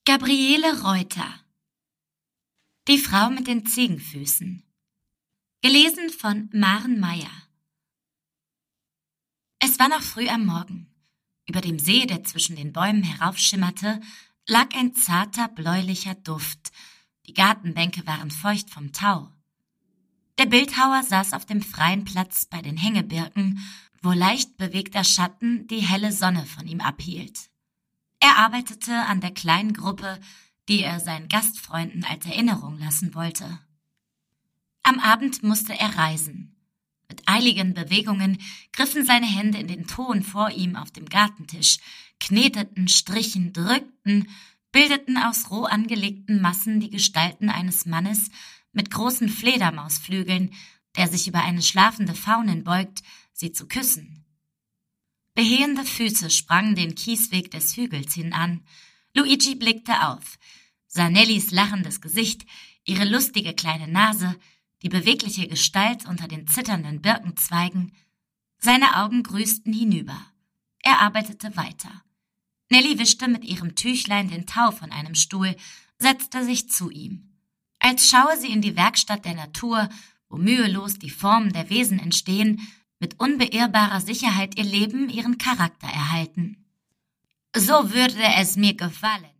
Gabriele Reuter. Die Frau mit den Ziegenfüßen. Gelesen von Maren Meyer. Es war noch früh am Morgen. Über dem See, der zwischen den Bäumen heraufschimmerte, lag ein zarter, bläulicher Duft. Die Gartenbänke waren feucht vom Tau. Der Bildhauer saß auf dem freien Platz bei den Hängebirken, wo leicht bewegter Schatten die helle Sonne von ihm abhielt. Er arbeitete an der kleinen Gruppe, die er seinen Gastfreunden als Erinnerung lassen wollte. Am Abend musste er reisen. Mit eiligen Bewegungen griffen seine Hände in den Ton vor ihm auf dem Gartentisch, kneteten, strichen, drückten, bildeten aus roh angelegten Massen die Gestalten eines Mannes mit großen Fledermausflügeln, der sich über eine schlafende Faunin beugt, sie zu küssen. Behehende Füße sprangen den Kiesweg des Hügels hinan. Luigi blickte auf, sah Nellies lachendes Gesicht, ihre lustige kleine Nase, die bewegliche Gestalt unter den zitternden Birkenzweigen. Seine Augen grüßten hinüber. Er arbeitete weiter. Nellie wischte mit ihrem Tüchlein den Tau von einem Stuhl, setzte sich zu ihm. Als schaue sie in die Werkstatt der Natur, wo mühelos die Formen der Wesen entstehen, mit unbeirrbarer Sicherheit ihr Leben, ihren Charakter erhalten. So würde es mir gefallen,